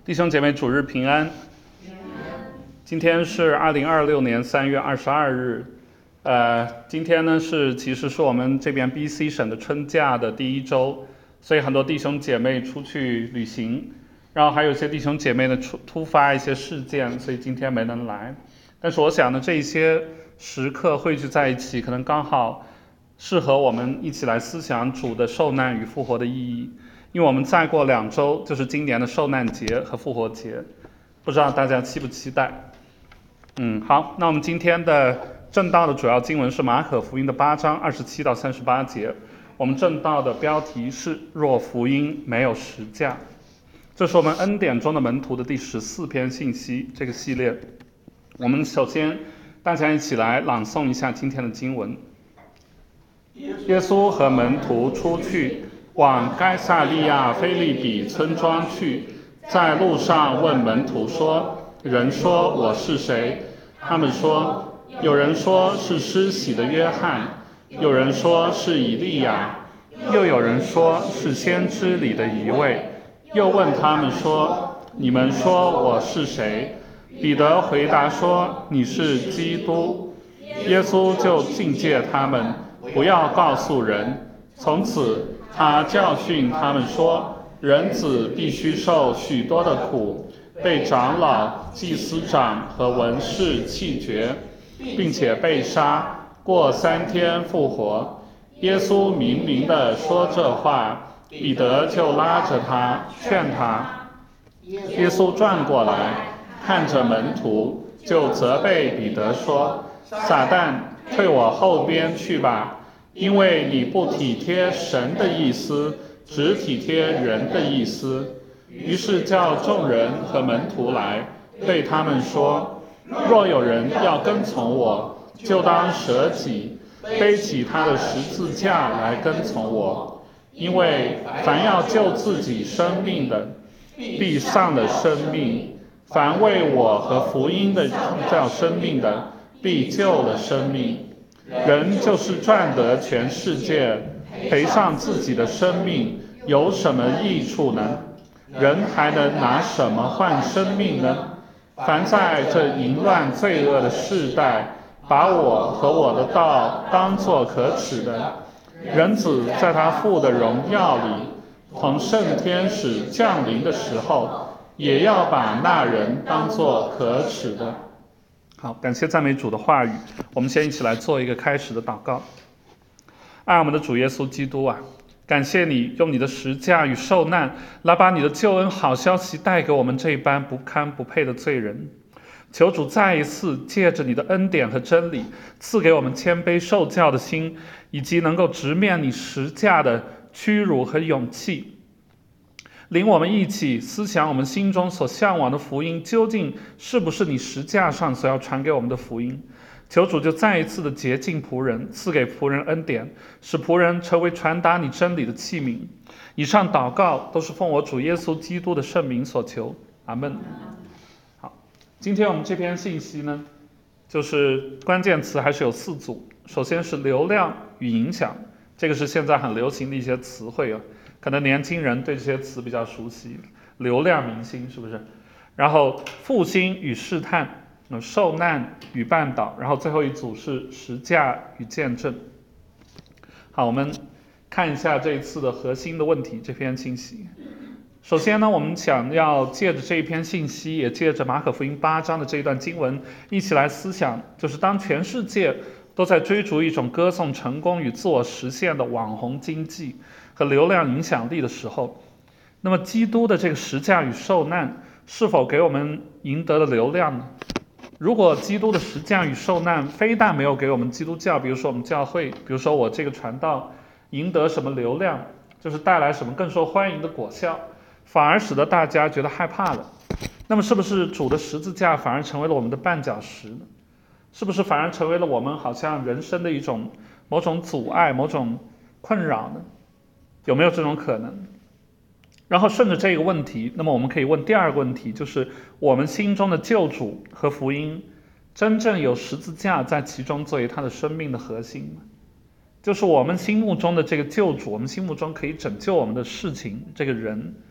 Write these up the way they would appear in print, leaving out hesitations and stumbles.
弟兄姐妹，主日平安。今天是2026年3月22日，今天呢其实是我们这边 BC 省的春假的第一周，所以很多弟兄姐妹出去旅行，然后还有一些弟兄姐妹呢突发一些事件，所以今天没能来。但是我想呢，这些时刻汇聚在一起，可能刚好适合我们一起来思想主的受难与复活的意义。因为我们再过2周就是今年的受难节和复活节，不知道大家期不期待？好，那我们今天的正道的主要经文是马可福音的8章27到38节。我们正道的标题是若福音没有十架。这是我们恩典中的门徒的第14篇信息这个系列。我们首先大家一起来朗诵一下今天的经文。耶稣和门徒出去往该撒利亚腓立比村庄去，在路上问门徒说：人说我是谁？他们说，有人说是施洗的约翰，有人说是以利亚，又有人说是先知里的一位。又问他们说：你们说我是谁？彼得回答说：你是基督。耶稣就禁戒他们不要告诉人。从此他教训他们说，人子必须受许多的苦，被长老、祭司长和文士弃绝，并且被杀，过3天复活。耶稣明明地说这话，彼得就拉着他劝他。耶稣转过来看着门徒，就责备彼得说：撒旦，退我后边去吧，因为你不体贴神的意思，只体贴人的意思。于是叫众人和门徒来，对他们说：若有人要跟从我，就当舍己，背起他的十字架来跟从我。因为凡要救自己生命的，必丧了生命；凡为我和福音的创造生命的，必救了生命。人就是赚得全世界，赔上自己的生命，有什么益处呢？人还能拿什么换生命呢？凡在这淫乱罪恶的世代，把我和我的道当作可耻的，人子在他父的荣耀里，同圣天使降临的时候，也要把那人当作可耻的。好，感谢赞美主的话语。我们先一起来做一个开始的祷告。爱我们的主耶稣基督啊，感谢你用你的十架与受难来把你的救恩好消息带给我们这一般不堪不配的罪人。求主再一次借着你的恩典和真理，赐给我们谦卑受教的心，以及能够直面你十架的屈辱和勇气。领我们一起思想我们心中所向往的福音究竟是不是你十架上所要传给我们的福音。求主就再一次的洁净仆人，赐给仆人恩典，使仆人成为传达你真理的器皿。以上祷告都是奉我主耶稣基督的圣名所求，阿们。好，今天我们这篇信息呢，就是关键词还是有4组。首先是流量与影响，这个是现在很流行的一些词汇啊，可能年轻人对这些词比较熟悉，流量明星是不是？然后复兴与试探，受难与绊倒，然后最后一组是十架与见证。好，我们看一下这一次的核心的问题，这篇信息。首先呢，我们想要借着这一篇信息，也借着马可福音8章的这一段经文，一起来思想，就是当全世界都在追逐一种歌颂成功与自我实现的网红经济和流量影响力的时候，那么基督的这个十架与受难是否给我们赢得了流量呢？如果基督的十架与受难非但没有给我们基督教，比如说我们教会，比如说我这个传道赢得什么流量，就是带来什么更受欢迎的果效，反而使得大家觉得害怕了，那么是不是主的十字架反而成为了我们的绊脚石呢？是不是反而成为了我们好像人生的某种阻碍、某种困扰呢？有没有这种可能？然后顺着这个问题，那么我们可以问第二个问题，就是我们心中的救主和福音真正有十字架在其中作为他的生命的核心吗？就是我们心目中的这个救主，我们心目中可以拯救我们的事情，这个人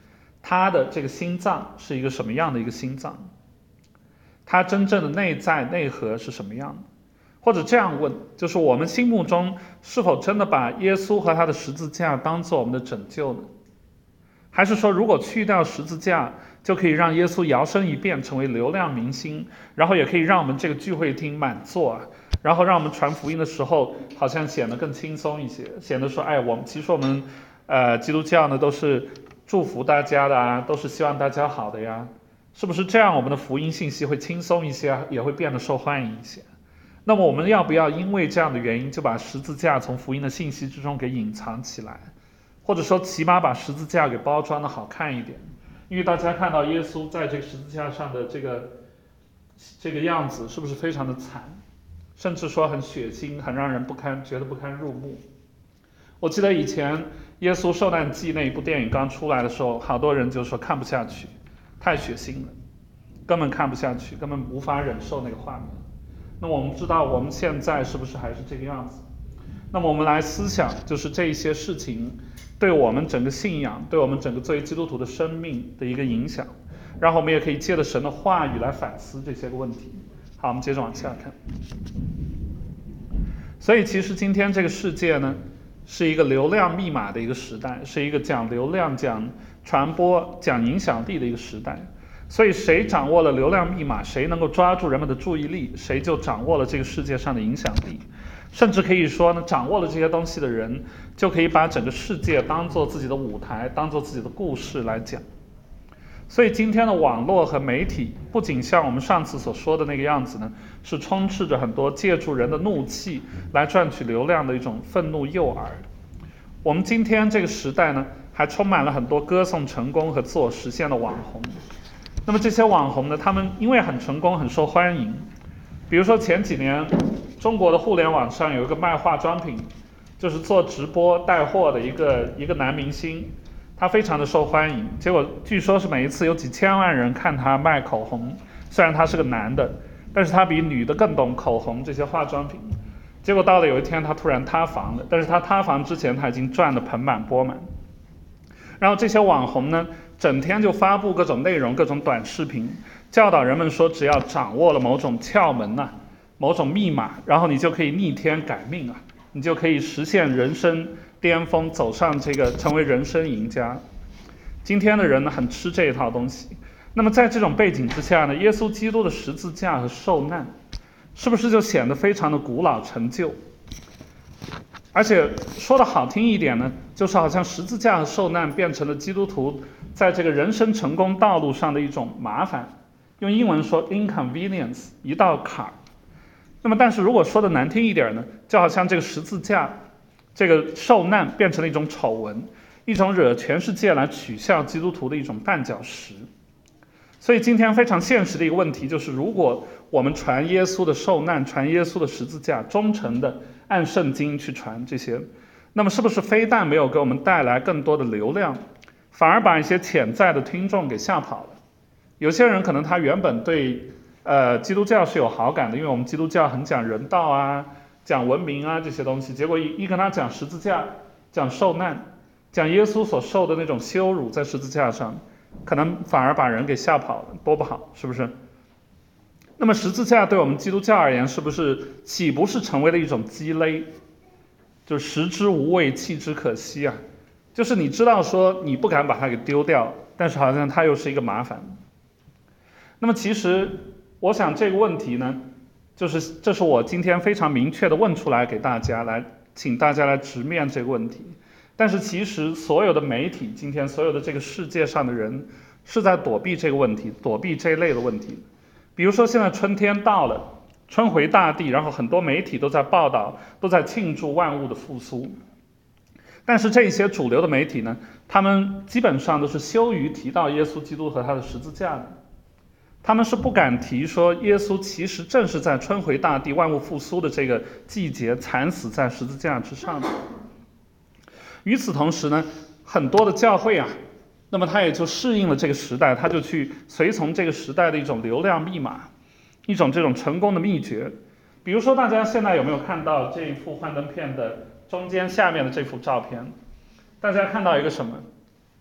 他的这个心脏是一个什么样的一个心脏，他真正的内在内核是什么样的。或者这样问，就是我们心目中是否真的把耶稣和他的十字架当作我们的拯救呢？还是说如果去掉十字架，就可以让耶稣摇身一变成为流量明星，然后也可以让我们这个聚会厅满座啊，然后让我们传福音的时候好像显得更轻松一些，显得说其实我们基督教呢都是祝福大家的啊，都是希望大家好的呀，是不是这样我们的福音信息会轻松一些，也会变得受欢迎一些？那么我们要不要因为这样的原因就把十字架从福音的信息之中给隐藏起来，或者说起码把十字架给包装的好看一点？因为大家看到耶稣在这个十字架上的这个样子是不是非常的惨，甚至说很血腥，很让人觉得不堪入目。我记得以前耶稣受难记那一部电影刚出来的时候，好多人就说看不下去，太血腥了，根本看不下去，根本无法忍受那个画面。那么我们知道我们现在是不是还是这个样子？那么我们来思想，就是这一些事情对我们整个信仰，对我们整个作为基督徒的生命的一个影响，然后我们也可以借着神的话语来反思这些个问题。好，我们接着往下看。所以其实今天这个世界呢，是一个流量密码的一个时代，是一个讲流量、讲传播、讲影响力的一个时代。所以谁掌握了流量密码，谁能够抓住人们的注意力，谁就掌握了这个世界上的影响力。甚至可以说呢，掌握了这些东西的人，就可以把整个世界当作自己的舞台，当作自己的故事来讲。所以今天的网络和媒体，不仅像我们上次所说的那个样子呢，是充斥着很多借助人的怒气来赚取流量的一种愤怒诱饵。我们今天这个时代呢，还充满了很多歌颂成功和自我实现的网红。那么这些网红呢，他们因为很成功，很受欢迎。比如说前几年，中国的互联网上有一个卖化妆品，就是做直播带货的一个男明星，他非常的受欢迎。结果据说是每一次有几千万人看他卖口红，虽然他是个男的，但是他比女的更懂口红这些化妆品。结果到了有一天，他突然塌房了，但是他塌房之前他已经赚得盆满钵满。然后这些网红呢，整天就发布各种内容、各种短视频，教导人们说，只要掌握了某种窍门啊，某种密码，然后你就可以逆天改命啊，你就可以实现人生巅峰，走上这个成为人生赢家。今天的人呢，很吃这一套东西。那么在这种背景之下呢，耶稣基督的十字架和受难，是不是就显得非常的古老陈旧？而且说的好听一点呢，就是好像十字架和受难变成了基督徒在这个人生成功道路上的一种麻烦，用英文说 inconvenience， 一道坎儿。那么但是如果说的难听一点呢，就好像这个十字架，这个受难变成了一种丑闻，一种惹全世界来取笑基督徒的一种绊脚石。所以今天非常现实的一个问题就是，如果我们传耶稣的受难，传耶稣的十字架，忠诚的按圣经去传这些，那么是不是非但没有给我们带来更多的流量，反而把一些潜在的听众给吓跑了？有些人可能他原本对基督教是有好感的，因为我们基督教很讲人道啊，讲文明啊这些东西，结果一跟他讲十字架，讲受难，讲耶稣所受的那种羞辱在十字架上，可能反而把人给吓跑了，多不好，是不是？那么十字架对我们基督教而言，岂不是成为了一种鸡肋？就是食之无味，弃之可惜啊！就是你知道说你不敢把它给丢掉，但是好像它又是一个麻烦。那么其实我想这个问题呢，这是我今天非常明确的问出来给大家，来请大家来直面这个问题。但是其实所有的媒体，今天所有的这个世界上的人，是在躲避这个问题，躲避这一类的问题。比如说现在春天到了，春回大地，然后很多媒体都在报道，都在庆祝万物的复苏。但是这些主流的媒体呢，他们基本上都是羞于提到耶稣基督和他的十字架的，他们是不敢提说耶稣其实正是在春回大地、万物复苏的这个季节惨死在十字架之上的。与此同时呢，很多的教会啊，那么他也就适应了这个时代，他就去随从这个时代的一种流量密码，一种这种成功的秘诀。比如说大家现在有没有看到这一幅幻灯片的中间下面的这幅照片？大家看到一个什么？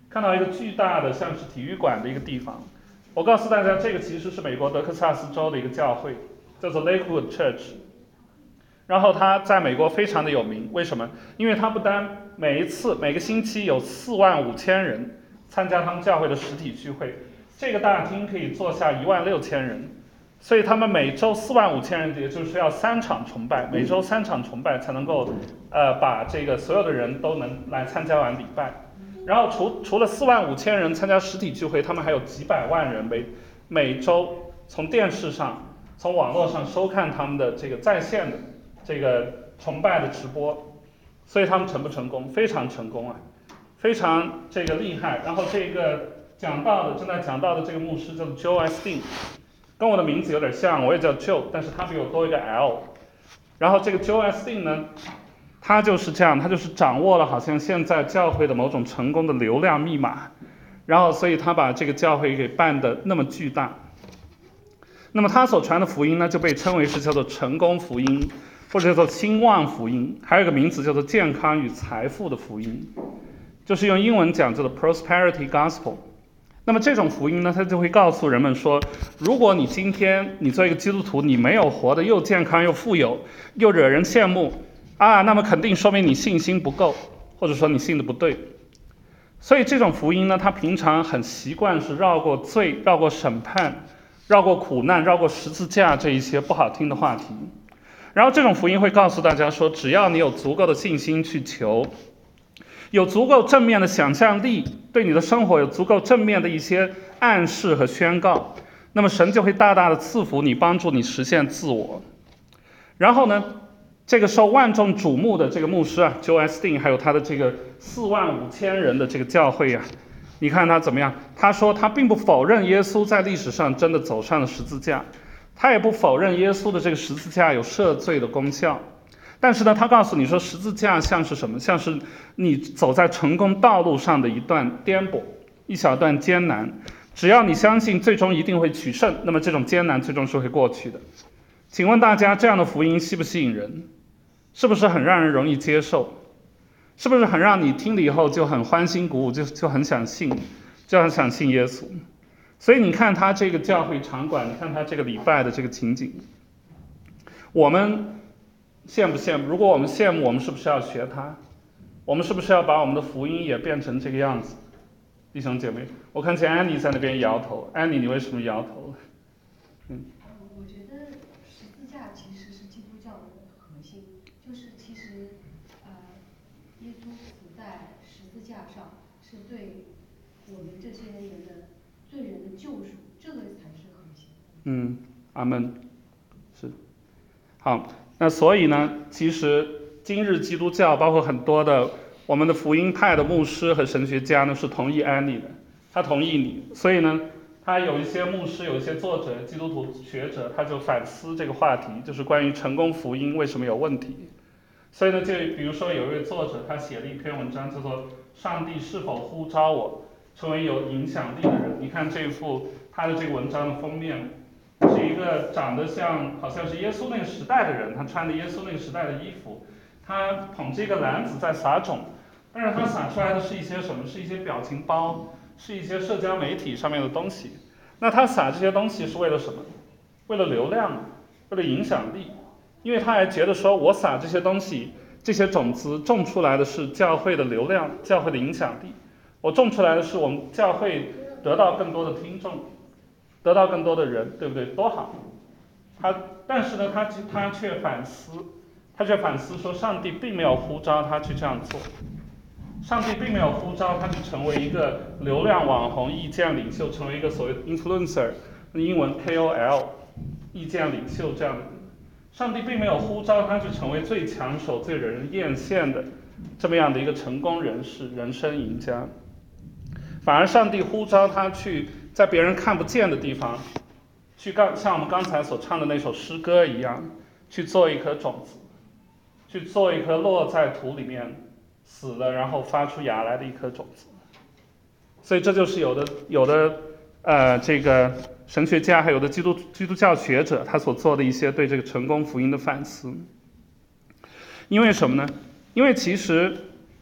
看到一个巨大的像是体育馆的一个地方。我告诉大家，这个其实是美国德克萨斯州的一个教会，叫做 Lakewood Church。然后它在美国非常的有名，为什么？因为它不单每个星期有45000人参加他们教会的实体聚会，这个大厅可以坐下16000人，所以他们每周45000人，也就是要3场崇拜，每周3场崇拜才能够把这个所有的人都能来参加完礼拜。然后除了45000人参加实体聚会，他们还有几百万人每周从电视上、从网络上收看他们的这个在线的这个崇拜的直播，所以他们成不成功？非常成功啊，非常这个厉害。然后这个正在讲道的这个牧师叫做 Joel Osteen， 跟我的名字有点像，我也叫 Joe， 但是他比我多一个 L。然后这个 Joel Osteen 呢，他就是这样，他就是掌握了好像现在教会的某种成功的流量密码，然后所以他把这个教会给办得那么巨大。那么他所传的福音呢，就被称为是叫做成功福音，或者叫做兴旺福音，还有一个名词叫做健康与财富的福音，就是用英文讲叫做 prosperity gospel。那么这种福音呢，它就会告诉人们说，如果你今天你做一个基督徒，你没有活得又健康又富有，又惹人羡慕啊，那么肯定说明你信心不够，或者说你信的不对。所以这种福音呢，它平常很习惯是绕过罪、绕过审判、绕过苦难、绕过十字架这一些不好听的话题。然后这种福音会告诉大家说，只要你有足够的信心去求，有足够正面的想象力，对你的生活有足够正面的一些暗示和宣告，那么神就会大大的赐福你，帮助你实现自我。然后呢，这个受万众瞩目的这个牧师啊 Joel Osteen， 还有他的这个45000人的这个教会啊，你看他怎么样？他说他并不否认耶稣在历史上真的走上了十字架，他也不否认耶稣的这个十字架有赦罪的功效，但是呢，他告诉你说，十字架像是什么？像是你走在成功道路上的一段颠簸，一小段艰难。只要你相信最终一定会取胜，那么这种艰难最终是会过去的。请问大家，这样的福音吸不吸引人？是不是很让人容易接受？是不是很让你听了以后就很欢欣鼓舞，就很想信，就很想信耶稣？所以你看他这个教会场馆，你看他这个礼拜的这个情景，我们羡不羡慕？如果我们羡慕，我们是不是要学他？我们是不是要把我们的福音也变成这个样子？弟兄姐妹，我看见安妮在那边摇头。安妮，你为什么摇头？ 我觉得十字架其实是基督教的核心，就是其实耶稣死在十字架上是对我们这些人的罪人的救赎，这个才是核心。 阿门。是。好，那所以呢，其实今日基督教包括很多的我们的福音派的牧师和神学家呢是同意安妮的，他同意你，所以呢，他有一些牧师、有一些作者、基督徒学者，他就反思这个话题，就是关于成功福音为什么有问题。所以呢，就比如说有一位作者，他写了一篇文章，叫做《上帝是否呼召我成为有影响力的人》。你看这幅他的这个文章的封面，是一个长得像好像是耶稣那个时代的人，他穿着耶稣那个时代的衣服，他捧着一个篮子在撒种，但是他撒出来的是一些什么？是一些表情包，是一些社交媒体上面的东西。那他撒这些东西是为了什么？为了流量，为了影响力。因为他还觉得说，我撒这些东西，这些种子种出来的是教会的流量，教会的影响力。我种出来的是我们教会得到更多的听众，得到更多的人，对不对？多好。但是呢，他却反思说，上帝并没有呼召他去这样做。上帝并没有呼召他去成为一个流量网红、意见领袖，成为一个所谓的 influencer， 英文 KOL， 意见领袖这样的人。上帝并没有呼召他去成为最抢手、最惹人艳羡的这么样的一个成功人士、人生赢家，反而上帝呼召他去在别人看不见的地方，去像我们刚才所唱的那首诗歌一样，去做一颗种子，去做一颗落在土里面死了然后发出芽来的一颗种子。所以这就是有的这个神学家还有的基督教学者他所做的一些对这个成功福音的反思。因为什么呢？因为其实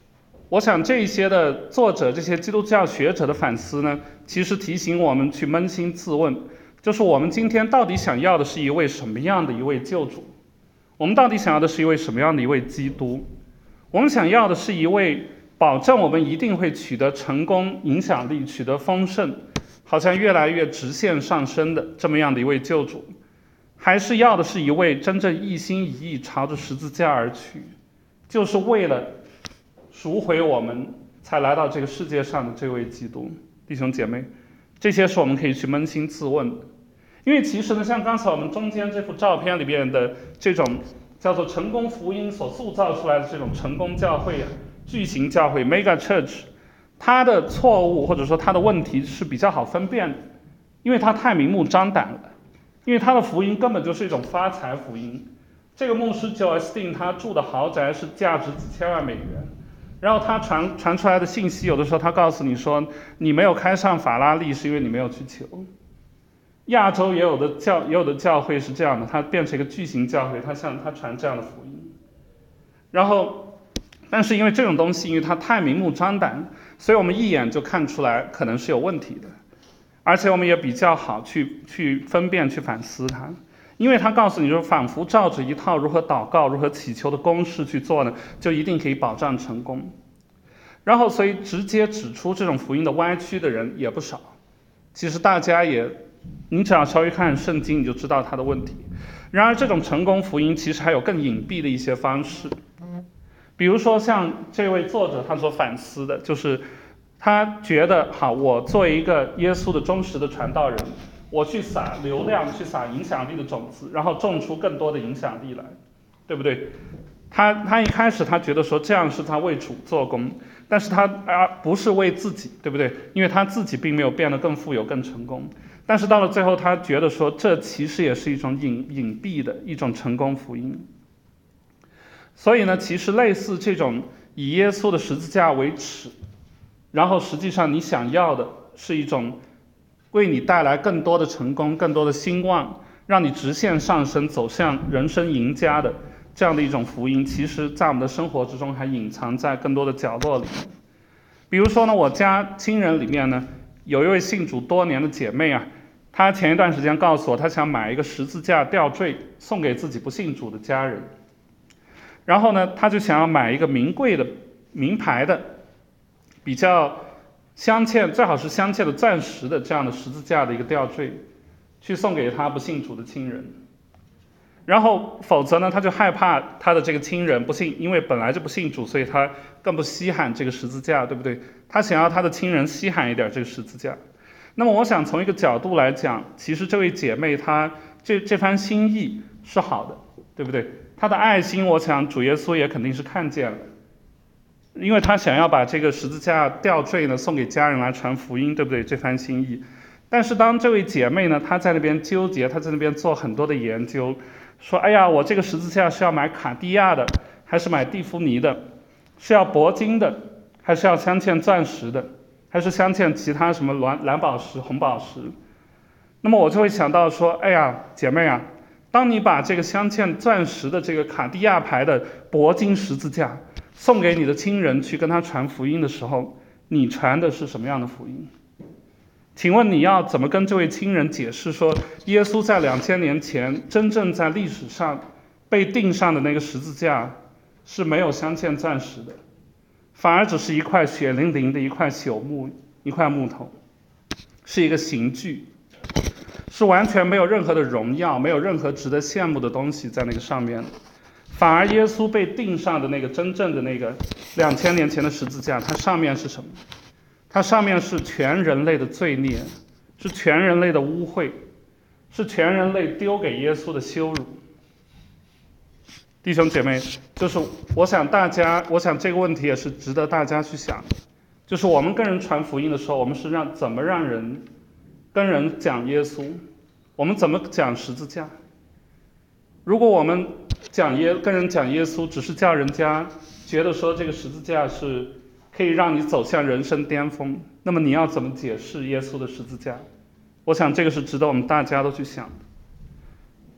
我想这些的作者，这些基督教学者的反思呢，其实提醒我们去扪心自问，就是我们今天到底想要的是一位什么样的一位救主？我们到底想要的是一位什么样的一位基督？我们想要的是一位保证我们一定会取得成功、影响力、取得丰盛，好像越来越直线上升的这么样的一位救主，还是要的是一位真正一心一意朝着十字架而去，就是为了赎回我们才来到这个世界上的这位基督？弟兄姐妹，这些是我们可以去扪心自问的。因为其实呢，像刚才我们中间这幅照片里边的这种叫做成功福音所塑造出来的这种成功教会巨型教会 mega church， 它的错误或者说它的问题是比较好分辨的，因为它太明目张胆了，因为它的福音根本就是一种发财福音。这个牧师 Joel Osteen 他住的豪宅是价值几千万美元，然后他传出来的信息，有的时候他告诉你说，你没有开上法拉利是因为你没有去求。亚洲也有的教会是这样的，它变成一个巨型教会，它传这样的福音。然后，但是因为这种东西，因为它太明目张胆，所以我们一眼就看出来可能是有问题的，而且我们也比较好去分辨、去反思它。因为他告诉你说，仿佛照着一套如何祷告、如何祈求的公式去做呢，就一定可以保障成功。然后，所以直接指出这种福音的歪曲的人也不少。其实大家也，你只要稍微看圣经，你就知道他的问题。然而，这种成功福音其实还有更隐蔽的一些方式，比如说像这位作者他所反思的，就是他觉得，好，我作为一个耶稣的忠实的传道人，我去撒流量，去撒影响力的种子，然后种出更多的影响力来，对不对？他一开始他觉得说这样是他为主做工，但是他不是为自己，对不对？因为他自己并没有变得更富有、更成功。但是到了最后，他觉得说这其实也是一种隐蔽的一种成功福音。所以呢，其实类似这种以耶稣的十字架为耻，然后实际上你想要的是一种为你带来更多的成功、更多的兴旺，让你直线上升，走向人生赢家的这样的一种福音，其实在我们的生活之中还隐藏在更多的角落里。比如说呢，我家亲人里面呢，有一位信主多年的姐妹啊，她前一段时间告诉我，她想买一个十字架吊坠送给自己不信主的家人。然后呢，她就想要买一个名贵的、名牌的、比较镶嵌，最好是镶嵌的钻石的这样的十字架的一个吊坠，去送给她不信主的亲人。然后否则呢，他就害怕他的这个亲人不信，因为本来就不信主，所以他更不稀罕这个十字架，对不对？他想要他的亲人稀罕一点这个十字架。那么我想从一个角度来讲，其实这位姐妹她这番心意是好的，对不对？她的爱心，我想主耶稣也肯定是看见了，因为她想要把这个十字架吊坠呢送给家人来传福音，对不对？这番心意。但是当这位姐妹呢，她在那边纠结，她在那边做很多的研究，说，哎呀，我这个十字架是要买卡地亚的，还是买蒂芙尼的？是要铂金的，还是要镶嵌钻石的，还是镶嵌其他什么蓝宝石、红宝石？那么我就会想到说，哎呀，姐妹啊，当你把这个镶嵌钻石的这个卡地亚牌的铂金十字架送给你的亲人去跟他传福音的时候，你传的是什么样的福音？请问你要怎么跟这位亲人解释说，耶稣在2000年前真正在历史上被钉上的那个十字架是没有镶嵌钻石的，反而只是一块血淋淋的一块朽木，一块木头，是一个刑具，是完全没有任何的荣耀，没有任何值得羡慕的东西在那个上面。反而耶稣被钉上的那个真正的那个2000年前的十字架，它上面是什么？它上面是全人类的罪孽，是全人类的污秽，是全人类丢给耶稣的羞辱。弟兄姐妹，就是我想这个问题也是值得大家去想，就是我们跟人传福音的时候，我们是怎么让人跟人讲耶稣，我们怎么讲十字架？如果我们跟人讲耶稣，只是叫人家觉得说这个十字架是可以让你走向人生巅峰，那么你要怎么解释耶稣的十字架？我想这个是值得我们大家都去想的。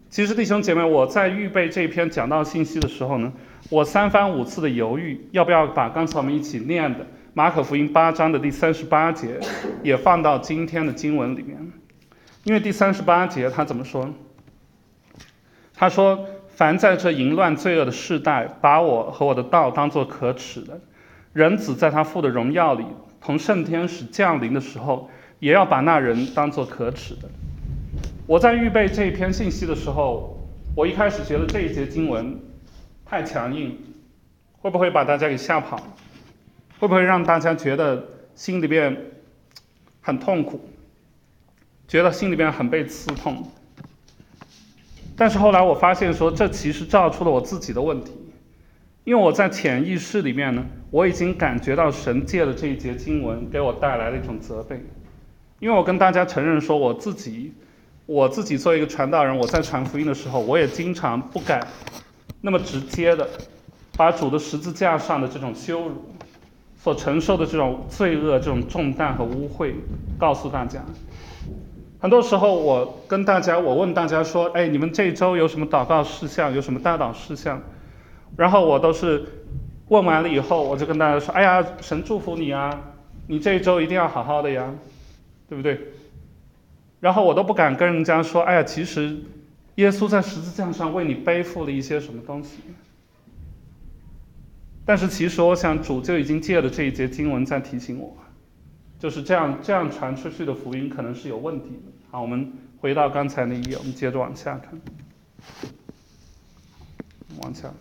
其实弟兄姐妹，我在预备这篇讲道信息的时候呢，我3番5次的犹豫，要不要把刚才我们一起念的马可福音8章的第38节也放到今天的经文里面。因为第38节他怎么说？他说：凡在这淫乱罪恶的世代，把我和我的道当作可耻的，人子在他父的荣耀里同圣天使降临的时候，也要把那人当作可耻的。我在预备这一篇信息的时候，我一开始觉得这一节经文太强硬，会不会把大家给吓跑？会不会让大家觉得心里边很痛苦，觉得心里边很被刺痛？但是后来我发现说，这其实照出了我自己的问题，因为我在潜意识里面呢，我已经感觉到神借的这一节经文给我带来了一种责备。因为我跟大家承认说，我自己作为一个传道人，我在传福音的时候，我也经常不敢那么直接的把主的十字架上的这种羞辱所承受的这种罪恶、这种重担和污秽告诉大家。很多时候我问大家说，你们这一周有什么祷告事项，有什么代祷事项？然后我都是问完了以后，我就跟大家说，神祝福你啊，你这一周一定要好好的呀，对不对？然后我都不敢跟人家说，其实耶稣在十字架上为你背负了一些什么东西。但是其实我想主就已经借了这一节经文在提醒我，就是这样传出去的福音可能是有问题的。好，我们回到刚才那一页，我们接着往下看，往下。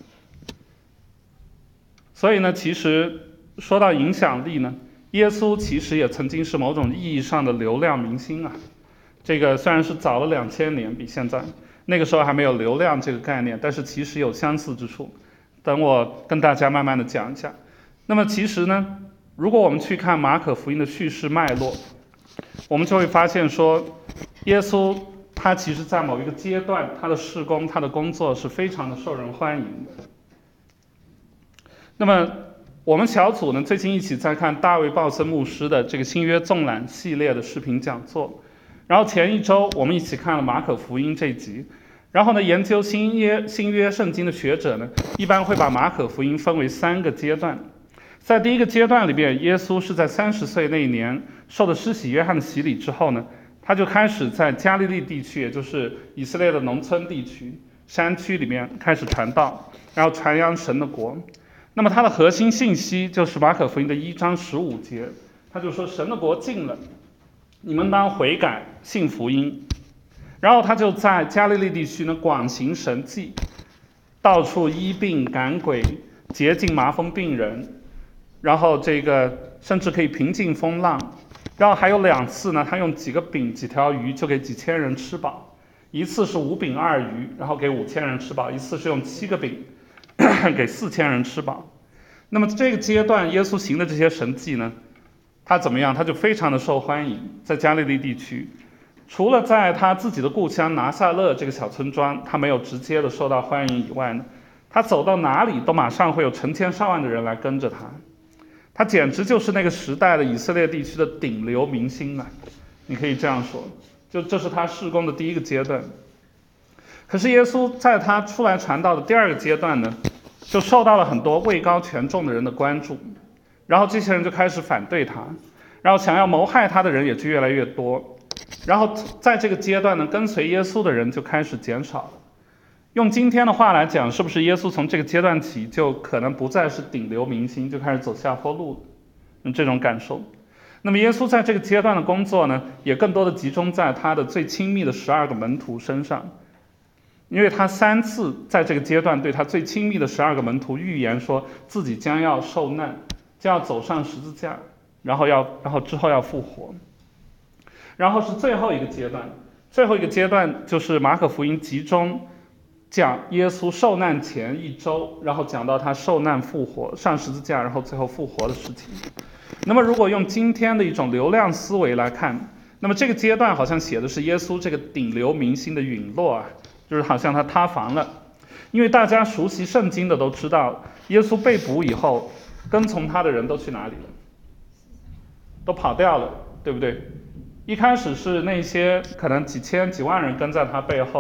所以呢，其实说到影响力呢，耶稣其实也曾经是某种意义上的流量明星啊。这个虽然是早了2000年，比现在那个时候还没有流量这个概念，但是其实有相似之处。等我跟大家慢慢的讲一下。那么其实呢，如果我们去看马可福音的叙事脉络，我们就会发现说，耶稣他其实在某一个阶段，他的事工、他的工作是非常的受人欢迎的。那么我们小组呢，最近一起在看大卫鲍森牧师的这个新约纵览系列的视频讲座，然后前一周我们一起看了马可福音这集。然后呢，研究新约圣经的学者呢，一般会把马可福音分为3个阶段。在第一个阶段里边，耶稣是在30岁那一年受了施洗约翰的洗礼之后呢，他就开始在加利利地区，也就是以色列的农村地区、山区里面开始传道，然后传扬神的国。那么他的核心信息就是马可福音的1章15节，他就说神的国近了，你们当悔改，信福音。然后他就在加利利地区呢广行神迹，到处医病赶鬼，洁净麻风病人，然后这个甚至可以平静风浪。然后还有2次呢，他用几个饼几条鱼就给几千人吃饱，一次是5饼2鱼，然后给5000人吃饱，一次是用7个饼给4000人吃饱。那么这个阶段耶稣行的这些神迹呢，他怎么样？他就非常的受欢迎，在加利利地区。除了在他自己的故乡拿撒勒这个小村庄，他没有直接的受到欢迎以外呢，他走到哪里都马上会有成千上万的人来跟着他，他简直就是那个时代的以色列地区的顶流明星啊，你可以这样说，就这是他事工的第一个阶段。可是耶稣在他出来传道的第2个阶段呢，就受到了很多位高权重的人的关注，然后这些人就开始反对他，然后想要谋害他的人也就越来越多。然后在这个阶段呢，跟随耶稣的人就开始减少了。用今天的话来讲，是不是耶稣从这个阶段起就可能不再是顶流明星，就开始走下坡路了？这种感受。那么耶稣在这个阶段的工作呢，也更多的集中在他的最亲密的12个门徒身上，因为他3次在这个阶段对他最亲密的12个门徒预言说自己将要受难，将要走上十字架，然后之后要复活。然后是最后一个阶段就是马可福音集中讲耶稣受难前1周，然后讲到他受难复活、上十字架，然后最后复活的事情。那么如果用今天的一种流量思维来看，那么这个阶段好像写的是耶稣这个顶流明星的陨落啊，就是好像他塌房了。因为大家熟悉圣经的都知道，耶稣被捕以后，跟从他的人都去哪里了？都跑掉了，对不对？一开始是那些可能几千几万人跟在他背后，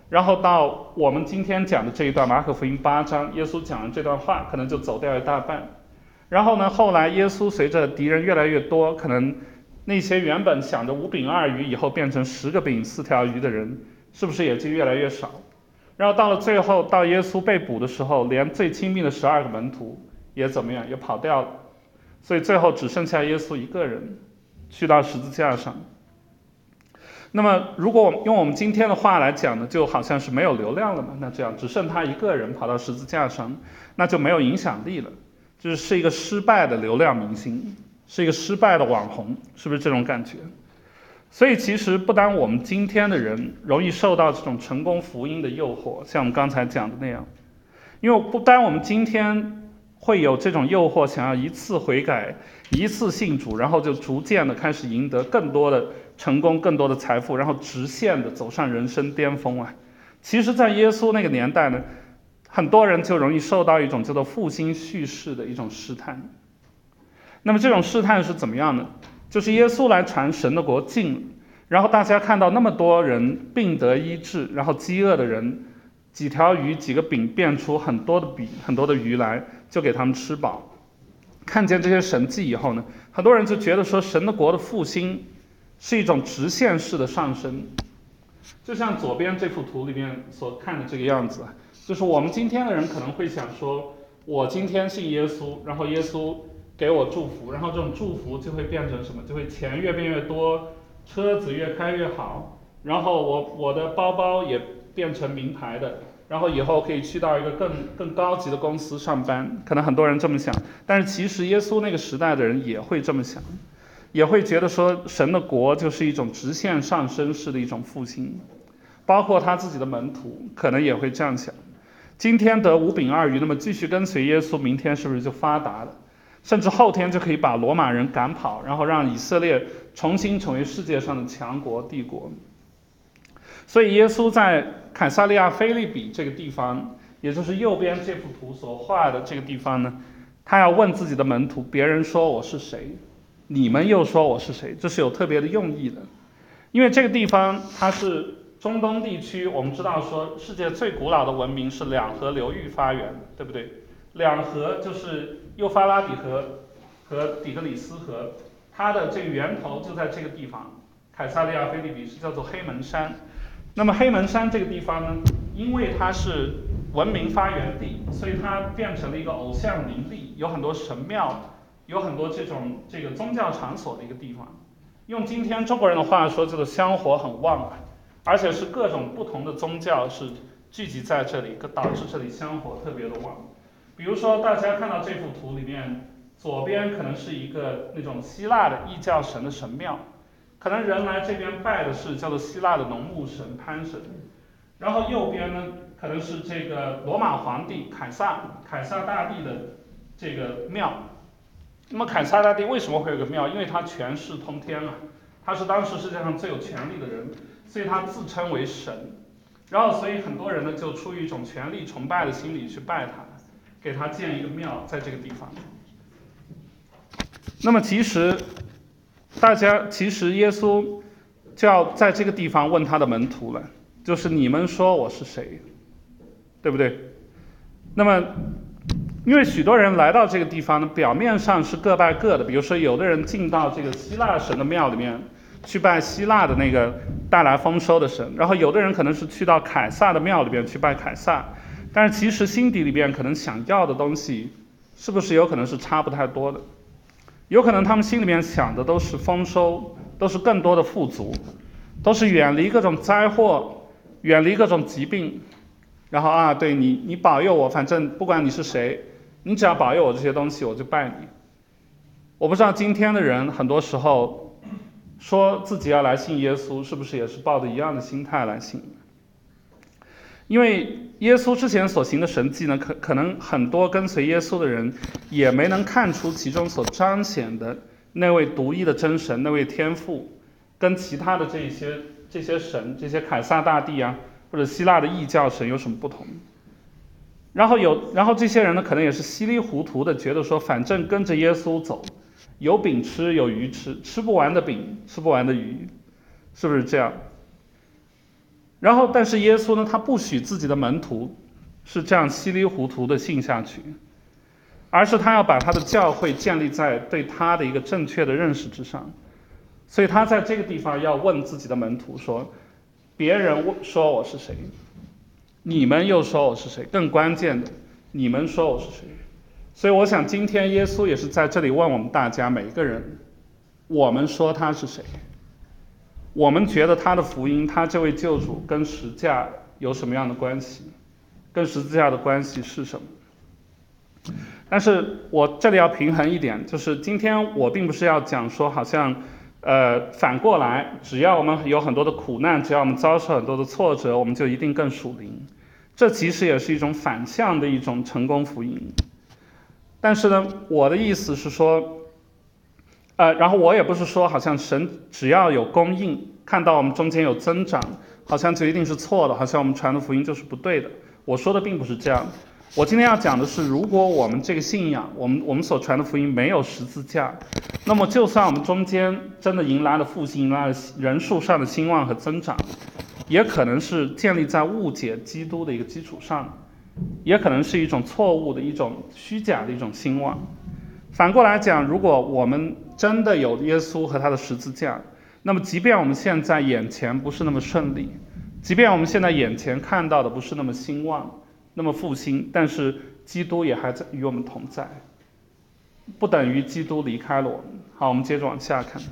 然后到我们今天讲的这一段马可福音8章，耶稣讲的这段话可能就走掉一大半。然后呢，后来耶稣随着敌人越来越多，可能那些原本想着5饼2鱼以后变成10个饼4条鱼的人，是不是也就越来越少？然后到了最后，到耶稣被捕的时候，连最亲密的12个门徒也怎么样，也跑掉了。所以最后只剩下耶稣一个人去到十字架上。那么如果用我们今天的话来讲呢，就好像是没有流量了嘛，那这样只剩他一个人跑到十字架上，那就没有影响力了，就是一个失败的流量明星，是一个失败的网红，是不是这种感觉？所以其实不单我们今天的人容易受到这种成功福音的诱惑，像我们刚才讲的那样，因为不单我们今天会有这种诱惑，想要一次悔改，一次信主，然后就逐渐的开始赢得更多的成功，更多的财富，然后直线的走上人生巅峰啊。其实在耶稣那个年代呢，很多人就容易受到一种叫做复兴叙事的一种试探。那么这种试探是怎么样呢？就是耶稣来传神的国近了，然后大家看到那么多人病得医治，然后饥饿的人几条鱼几个饼变出很多的鱼来，就给他们吃饱。看见这些神迹以后呢，很多人就觉得说神的国的复兴是一种直线式的上升，就像左边这幅图里面所看的这个样子，就是我们今天的人可能会想说，我今天信耶稣，然后耶稣给我祝福，然后这种祝福就会变成什么？就会钱越变越多，车子越开越好，然后我的包包也变成名牌的，然后以后可以去到一个更高级的公司上班。可能很多人这么想，但是其实耶稣那个时代的人也会这么想，也会觉得说神的国就是一种直线上升式的一种复兴，包括他自己的门徒可能也会这样想。今天得5饼2鱼，那么继续跟随耶稣，明天是不是就发达了？甚至后天就可以把罗马人赶跑，然后让以色列重新成为世界上的强国帝国。所以耶稣在凯撒利亚腓立比这个地方，也就是右边这幅图所画的这个地方呢，他要问自己的门徒，别人说我是谁，你们又说我是谁？这是有特别的用意的。因为这个地方它是中东地区，我们知道说世界最古老的文明是两河流域发源的，对不对？两河就是幼发拉底河和底格里斯河，它的这个源头就在这个地方，凯撒利亚腓立比是叫做黑门山。那么黑门山这个地方呢，因为它是文明发源地，所以它变成了一个偶像林立，有很多神庙，有很多这个宗教场所的一个地方。用今天中国人的话说，这个香火很旺啊，而且是各种不同的宗教是聚集在这里，导致这里香火特别的旺。比如说大家看到这幅图里面，左边可能是一个那种希腊的异教神的神庙，可能人来这边拜的是叫做希腊的农牧神潘神，然后右边呢可能是这个罗马皇帝凯撒大帝的这个庙。那么凯撒大帝为什么会有个庙？因为他权势通天啊，他是当时世界上最有权力的人，所以他自称为神。然后所以很多人呢就出于一种权力崇拜的心理去拜他，给他建一个庙在这个地方。那么其实耶稣就要在这个地方问他的门徒了，就是你们说我是谁，对不对？那么因为许多人来到这个地方呢，表面上是各拜各的，比如说有的人进到这个希腊神的庙里面去拜希腊的那个带来丰收的神，然后有的人可能是去到凯撒的庙里边去拜凯撒，但是其实心底里边可能想要的东西是不是有可能是差不太多的？有可能他们心里面想的都是丰收，都是更多的富足，都是远离各种灾祸，远离各种疾病，然后对你保佑我，反正不管你是谁，你只要保佑我这些东西，我就拜你。我不知道今天的人很多时候说自己要来信耶稣，是不是也是抱着一样的心态来信？因为耶稣之前所行的神迹呢，可能很多跟随耶稣的人也没能看出其中所彰显的那位独一的真神，那位天父，跟其他的这些神，这些凯撒大帝啊，或者希腊的异教神有什么不同？然后这些人呢，可能也是稀里糊涂的觉得说，反正跟着耶稣走，有饼吃，有鱼吃，吃不完的饼，吃不完的鱼，是不是这样？ 然后，但是耶稣呢，他不许自己的门徒是这样稀里糊涂的信下去，而是他要把他的教会建立在对他的一个正确的认识之上。所以他在这个地方要问自己的门徒说：别人说我是谁？你们又说我是谁？更关键的，你们说我是谁？所以我想今天耶稣也是在这里问我们大家每一个人，我们说他是谁？我们觉得他的福音，他这位救主跟十字架有什么样的关系？跟十字架的关系是什么？但是我这里要平衡一点，就是今天我并不是要讲说好像反过来，只要我们有很多的苦难，只要我们遭受很多的挫折，我们就一定更属灵。这其实也是一种反向的一种成功福音。但是呢，我的意思是说，然后我也不是说好像神只要有供应，看到我们中间有增长，好像就一定是错的，好像我们传的福音就是不对的。我说的并不是这样。我今天要讲的是，如果我们这个信仰，我们所传的福音没有十字架，那么就算我们中间真的迎来了复兴，迎来了人数上的兴旺和增长，也可能是建立在误解基督的一个基础上，也可能是一种错误的一种虚假的一种兴旺。反过来讲，如果我们真的有耶稣和他的十字架，那么即便我们现在眼前不是那么顺利，即便我们现在眼前看到的不是那么兴旺，那么复兴，但是基督也还在与我们同在，不等于基督离开了我们。好，我们接着往下看。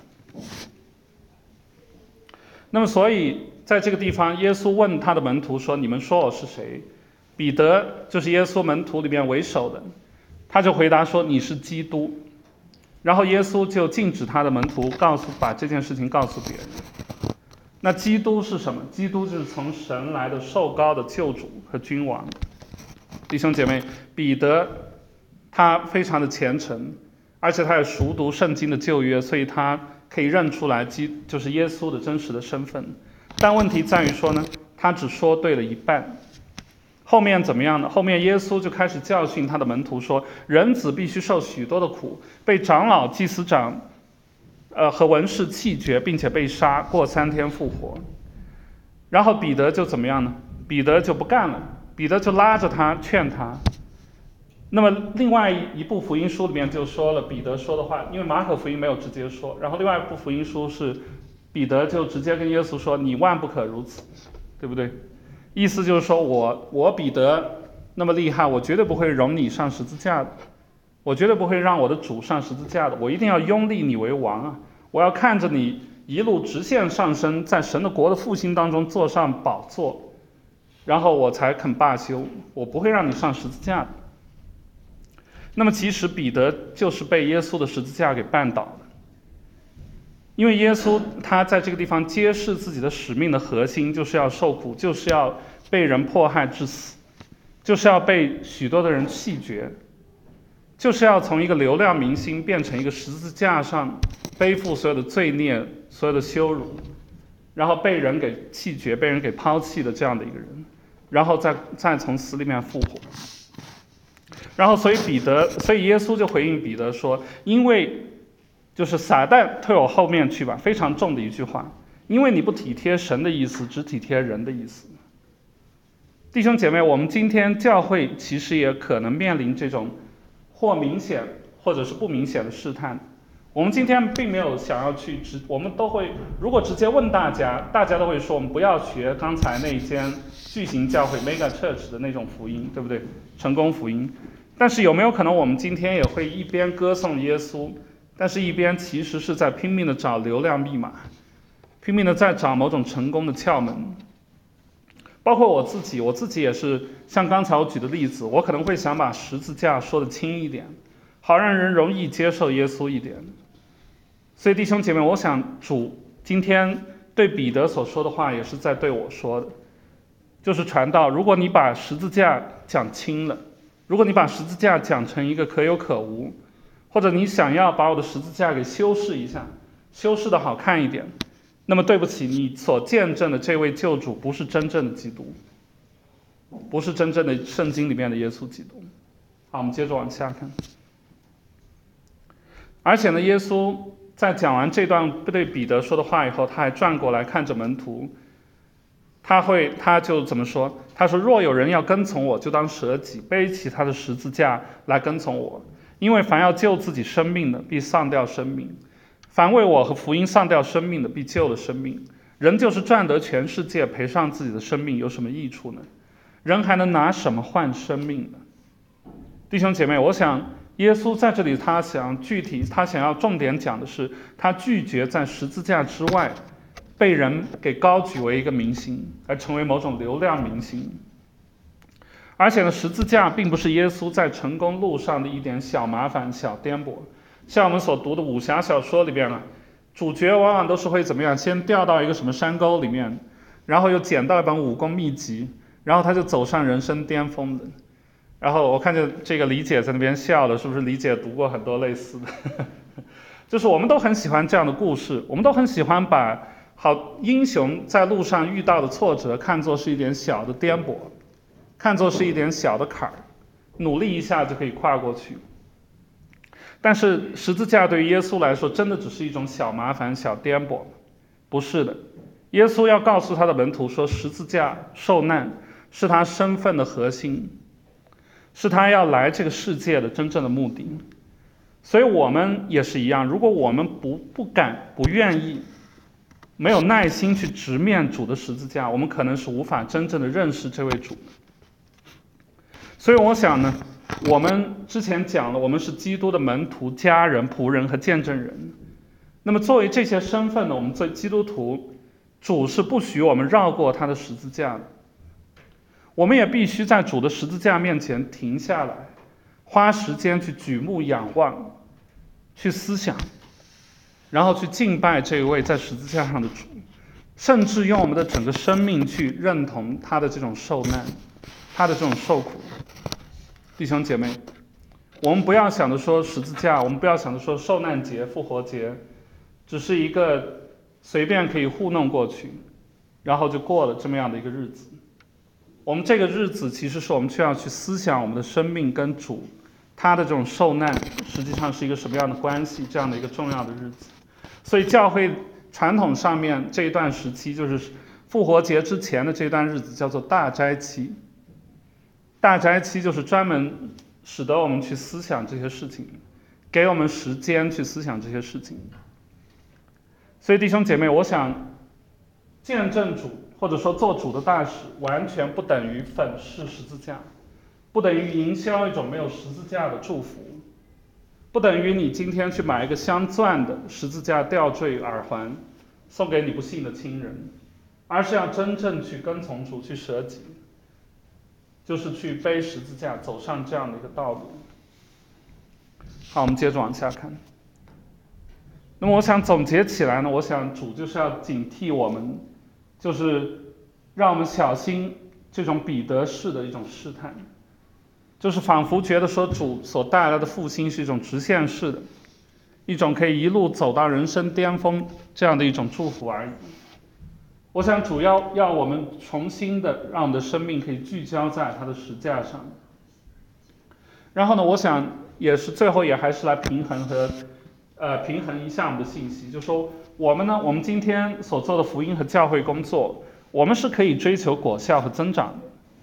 那么所以在这个地方，耶稣问他的门徒说：你们说我是谁？彼得就是耶稣门徒里面为首的，他就回答说：你是基督。然后耶稣就禁止他的门徒把这件事情告诉别人。那基督是什么？基督就是从神来的受膏的救主和君王。弟兄姐妹，彼得他非常的虔诚，而且他也熟读圣经的旧约，所以他可以认出来就是耶稣的真实的身份。但问题在于说呢，他只说对了一半。后面怎么样呢？后面耶稣就开始教训他的门徒说，人子必须受许多的苦，被长老、祭司长和文士弃绝，并且被杀，过3天复活。然后彼得就怎么样呢？彼得就不干了，彼得就拉着他劝他。那么另外一部福音书里面就说了彼得说的话，因为马可福音没有直接说，然后另外一部福音书是彼得就直接跟耶稣说，你万不可如此，对不对？意思就是说我彼得那么厉害，我绝对不会容你上十字架的，我绝对不会让我的主上十字架的，我一定要拥立你为王啊！我要看着你一路直线上升，在神的国的复兴当中坐上宝座，然后我才肯罢休，我不会让你上十字架的。那么其实彼得就是被耶稣的十字架给绊倒的，因为耶稣他在这个地方揭示自己的使命的核心，就是要受苦，就是要被人迫害致死，就是要被许多的人弃绝，就是要从一个流量明星变成一个十字架上背负所有的罪孽、所有的羞辱，然后被人给弃绝、被人给抛弃的这样的一个人，然后再从死里面复活。然后所以耶稣就回应彼得说，因为就是撒旦退我后面去吧，非常重的一句话，因为你不体贴神的意思，只体贴人的意思。弟兄姐妹，我们今天教会其实也可能面临这种或明显或者是不明显的试探。我们今天并没有想要去我们都会，如果直接问大家都会说，我们不要学刚才那间巨型教会 Mega Church 的那种福音，对不对？成功福音。但是有没有可能我们今天也会一边歌颂耶稣，但是一边其实是在拼命的找流量密码，拼命的在找某种成功的窍门？包括我自己也是，像刚才我举的例子，我可能会想把十字架说得轻一点，好让人容易接受耶稣一点。所以弟兄姐妹，我想主今天对彼得所说的话也是在对我说的，就是传道，如果你把十字架讲轻了，如果你把十字架讲成一个可有可无，或者你想要把我的十字架给修饰一下，修饰的好看一点，那么对不起，你所见证的这位救主不是真正的基督，不是真正的圣经里面的耶稣基督。好，我们接着往下看。而且呢，耶稣在讲完这段对彼得说的话以后，他还转过来看着门徒， 他就怎么说？他说：“若有人要跟从我，就当舍己，背起他的十字架来跟从我。因为凡要救自己生命的，必丧掉生命；凡为我和福音丧掉生命的，必救了生命。人就是赚得全世界，赔上自己的生命，有什么益处呢？人还能拿什么换生命呢？”弟兄姐妹，我想耶稣在这里他想要重点讲的是，他拒绝在十字架之外被人给高举为一个明星，而成为某种流量明星。而且呢，十字架并不是耶稣在成功路上的一点小麻烦、小颠簸。像我们所读的武侠小说里边主角往往都是会怎么样？先掉到一个什么山沟里面，然后又捡到一本武功秘籍，然后他就走上人生巅峰的。然后我看见这个李姐在那边笑了，是不是李姐读过很多类似的？就是我们都很喜欢这样的故事，我们都很喜欢把英雄在路上遇到的挫折看作是一点小的颠簸，看作是一点小的坎儿，努力一下就可以跨过去。但是十字架对于耶稣来说，真的只是一种小麻烦、小颠簸？不是的，耶稣要告诉他的门徒说，十字架受难是他身份的核心，是他要来这个世界的真正的目的。所以我们也是一样，如果我们不敢、不愿意、没有耐心去直面主的十字架，我们可能是无法真正的认识这位主。所以我想呢，我们之前讲了，我们是基督的门徒、家人、仆人和见证人。那么作为这些身份呢，我们作为基督徒，主是不许我们绕过他的十字架的。我们也必须在主的十字架面前停下来，花时间去举目仰望，去思想，然后去敬拜这位在十字架上的主，甚至用我们的整个生命去认同他的这种受难，他的这种受苦。弟兄姐妹，我们不要想着说十字架，我们不要想着说受难节、复活节只是一个随便可以糊弄过去，然后就过了这么样的一个日子。我们这个日子其实是我们需要去思想我们的生命跟主他的这种受难实际上是一个什么样的关系，这样的一个重要的日子。所以教会传统上面这一段时期，就是复活节之前的这段日子叫做大斋期。大斋期就是专门使得我们去思想这些事情，给我们时间去思想这些事情。所以弟兄姐妹，我想见证主或者说做主的大使，完全不等于粉饰十字架，不等于营销一种没有十字架的祝福，不等于你今天去买一个镶钻的十字架吊坠耳环送给你不信的亲人，而是要真正去跟从主，去舍己，就是去背十字架，走上这样的一个道路。好，我们接着往下看。那么我想总结起来呢，我想主就是要警惕我们，就是让我们小心这种彼得式的一种试探，就是仿佛觉得说主所带来的复兴是一种直线式的，一种可以一路走到人生巅峰这样的一种祝福而已。我想主要我们重新的让我们的生命可以聚焦在他的十字架上。然后呢，我想也是最后也还是来平衡一下我们的信息，就是说我们今天所做的福音和教会工作，我们是可以追求果效和增长的，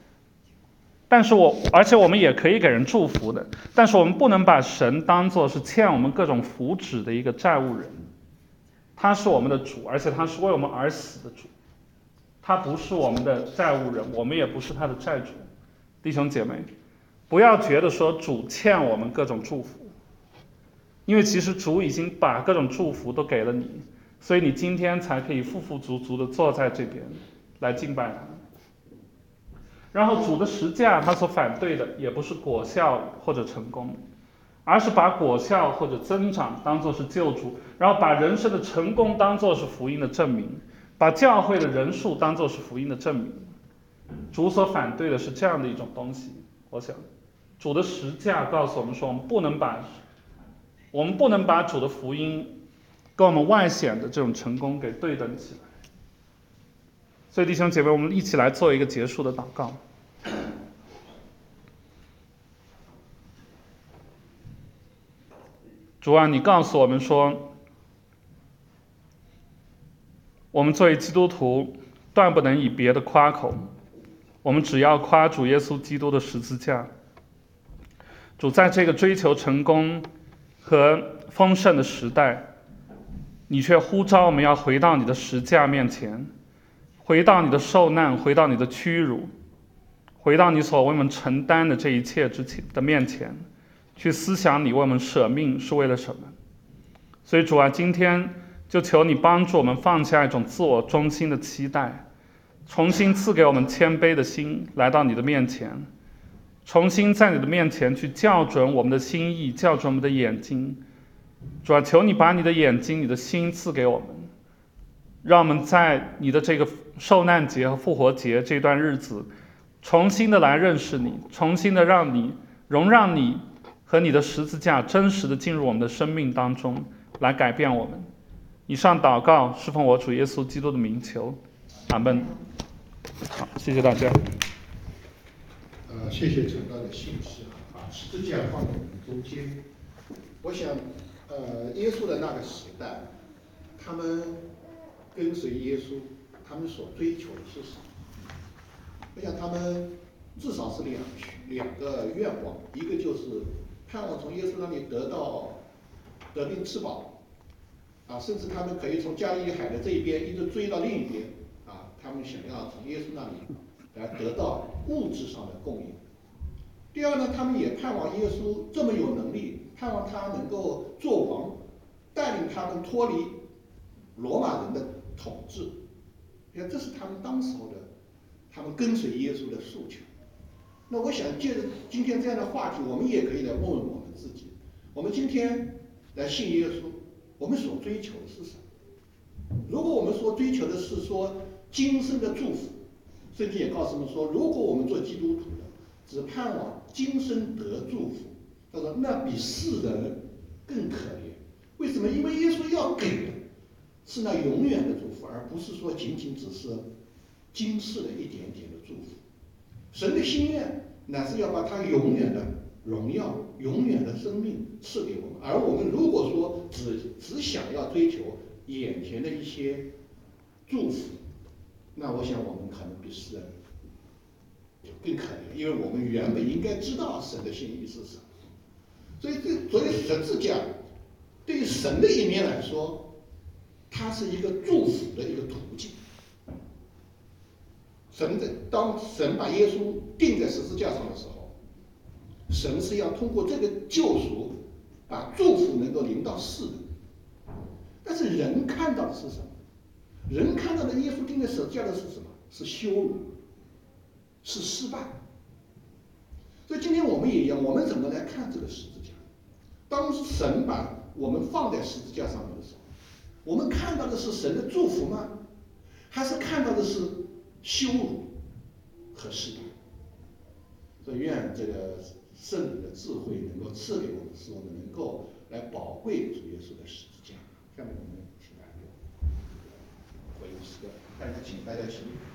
而且我们也可以给人祝福的，但是我们不能把神当作是欠我们各种福祉的一个债务人。他是我们的主，而且他是为我们而死的主，他不是我们的债务人，我们也不是他的债主。弟兄姐妹，不要觉得说主欠我们各种祝福，因为其实主已经把各种祝福都给了你，所以你今天才可以富富足足的坐在这边来敬拜他。然后主的十字架他所反对的也不是果效或者成功，而是把果效或者增长当作是救主，然后把人生的成功当作是福音的证明，把教会的人数当作是福音的证明。主所反对的是这样的一种东西。我想主的十字架告诉我们说，我们不能把主的福音跟我们外显的这种成功给对等起来。所以弟兄姐妹，我们一起来做一个结束的祷告。主啊，你告诉我们说，我们作为基督徒， 断不能以别的夸口，我们只要夸主耶稣基督的十字架。主在这个追求成功和丰盛的时代，你却呼召我们要回到你的十字架面前，回到你的受难，回到你的屈辱，回到你所为我们承担的这一切的面前，去思想你为我们舍命是为了什么。所以主啊，今天就求你帮助我们放下一种自我中心的期待，重新赐给我们谦卑的心，来到你的面前，重新在你的面前去校准我们的心意，校准我们的眼睛。主啊，求你把你的眼睛、你的心赐给我们，让我们在你的这个受难节和复活节这段日子，重新的来认识你，重新的容让你和你的十字架真实的进入我们的生命当中，来改变我们。以上祷告是奉我主耶稣基督的名求，阿们。好，谢谢大家。 谢谢陈刚的信息啊，十字架放在我们中间。我想，耶稣的那个时代，他们跟随耶稣，他们所追求的是什么？我想他们至少是两个愿望，一个就是盼望从耶稣那里得病吃饱，啊，甚至他们可以从加利利海的这一边一直追到另一边，啊，他们想要从耶稣那里来得到物质上的供应。第二呢，他们也盼望耶稣这么有能力，盼望他能够做王，带领他们脱离罗马人的统治。你看，这是他们当时候的，他们跟随耶稣的诉求。那我想借着今天这样的话题，我们也可以来问问我们自己：我们今天来信耶稣，我们所追求的是什么？如果我们所追求的是说今生的祝福，圣经也告诉我们说，如果我们做基督徒的，只盼望今生得祝福，他说那比世人更可怜。为什么？因为耶稣要给的是那永远的祝福，而不是说仅仅只是今世的一点点的祝福。神的心愿乃是要把他永远的荣耀、永远的生命赐给我们。而我们如果说只想要追求眼前的一些祝福，那我想我们可能比世人更可怜，因为我们原本应该知道神的心意是什么。所以十字架对于神的一面来说，它是一个祝福的一个途径。当神把耶稣钉在十字架上的时候，神是要通过这个救赎，把祝福能够临到世人。但是人看到的是什么？人看到的耶稣钉在十字架的是什么？是羞辱，是失败。所以今天我们也一样，我们怎么来看这个十字架？当神把我们放在十字架上面的时候，我们看到的是神的祝福吗？还是看到的是羞辱和失败？所以愿这个圣灵的智慧能够赐给我们，使我们能够来宝贵主耶稣的十字架。下面我们一起来回应诗歌，请大家起立。